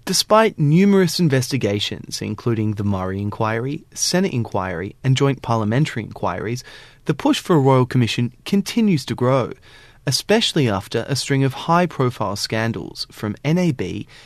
Despite numerous investigations, including the Murray Inquiry, Senate Inquiry and joint parliamentary inquiries, the push for a Royal Commission continues to grow, especially after a string of high-profile scandals from NAB,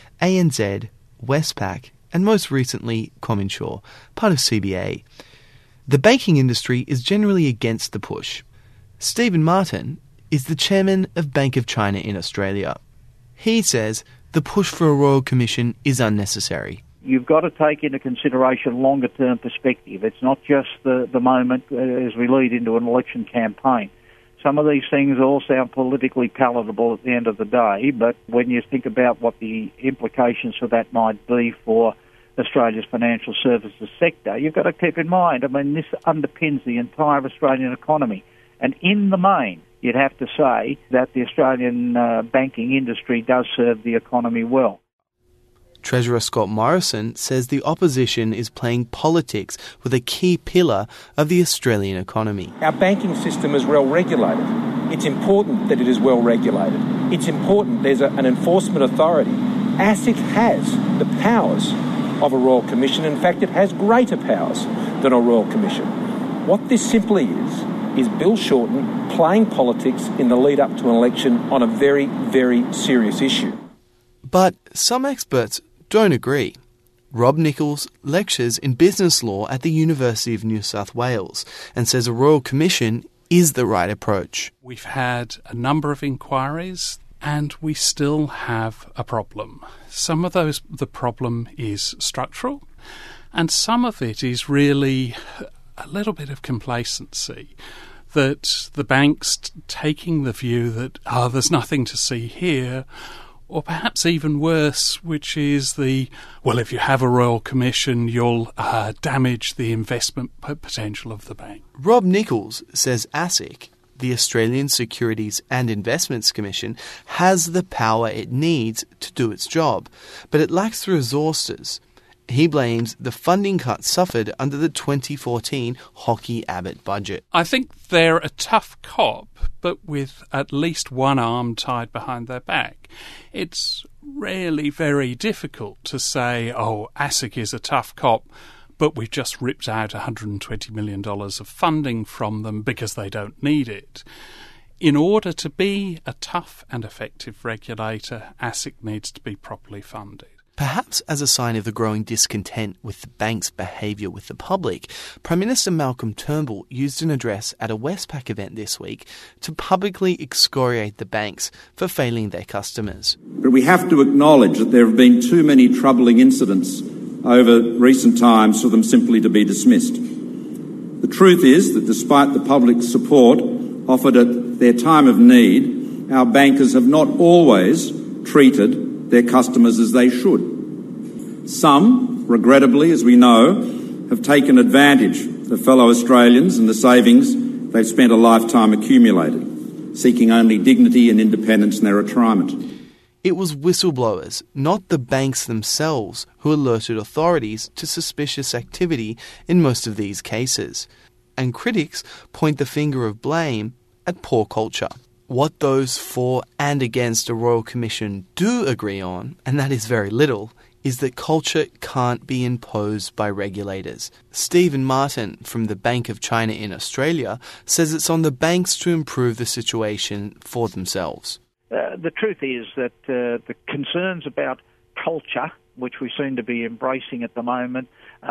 ANZ, Westpac and most recently CommInsure, part of CBA. The banking industry is generally against the push. Stephen Martin is the chairman of Bank of China in Australia. He says the push for a Royal Commission is unnecessary. You've got to take into consideration longer-term perspective. It's not just the moment as we lead into an election campaign. Some of these things all sound politically palatable at the end of the day, but when you think about what the implications for that might be for Australia's financial services sector, you've got to keep in mind, this underpins the entire Australian economy. And in the main, you'd have to say that the Australian banking industry does serve the economy well. Treasurer Scott Morrison says the opposition is playing politics with a key pillar of the Australian economy. Our banking system is well regulated. It's important that it is well regulated. It's important there's an enforcement authority. ASIC has the powers of a Royal Commission. In fact, it has greater powers than a Royal Commission. What this simply is Bill Shorten playing politics in the lead up to an election on a very, very serious issue. But some experts don't agree. Rob Nichols lectures in business law at the University of New South Wales and says a Royal Commission is the right approach. We've had a number of inquiries and we still have a problem. Some of the problem is structural and some of it is really a little bit of complacency, that the banks taking the view that, there's nothing to see here, or perhaps even worse, which is if you have a Royal Commission, you'll damage the investment potential of the bank. Rob Nichols says ASIC, the Australian Securities and Investments Commission, has the power it needs to do its job, but it lacks the resources. He blames the funding cuts suffered under the 2014 Hockey-Abbott budget. I think they're a tough cop, but with at least one arm tied behind their back. It's really very difficult to say, ASIC is a tough cop, but we've just ripped out $120 million of funding from them because they don't need it. In order to be a tough and effective regulator, ASIC needs to be properly funded. Perhaps as a sign of the growing discontent with the bank's behaviour with the public, Prime Minister Malcolm Turnbull used an address at a Westpac event this week to publicly excoriate the banks for failing their customers. But we have to acknowledge that there have been too many troubling incidents over recent times for them simply to be dismissed. The truth is that despite the public's support offered at their time of need, our bankers have not always treated their customers as they should. Some, regrettably, as we know, have taken advantage of fellow Australians and the savings they've spent a lifetime accumulated, seeking only dignity and independence in their retirement. It was whistleblowers, not the banks themselves, who alerted authorities to suspicious activity in most of these cases. And critics point the finger of blame at poor culture. What those for and against a Royal Commission do agree on, and that is very little, is that culture can't be imposed by regulators. Stephen Martin from the Bank of China in Australia says it's on the banks to improve the situation for themselves. The truth is that the concerns about culture, which we seem to be embracing at the moment,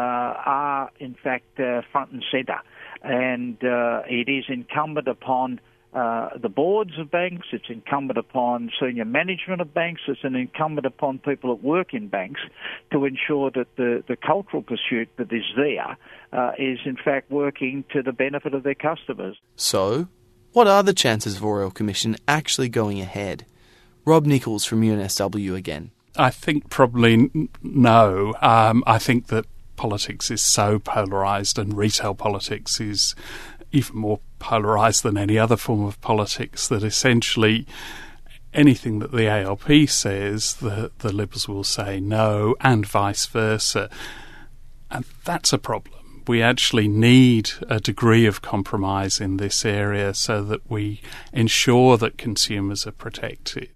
are in fact front and centre. And it is incumbent upon the boards of banks, it's incumbent upon senior management of banks, it's incumbent upon people that work in banks to ensure that the cultural pursuit that is there is in fact working to the benefit of their customers. So, what are the chances of a Royal Commission actually going ahead? Rob Nichols from UNSW again. I think probably no. I think that politics is so polarised and retail politics is even more polarised than any other form of politics, that essentially anything that the ALP says, the Liberals will say no, and vice versa. And that's a problem. We actually need a degree of compromise in this area so that we ensure that consumers are protected.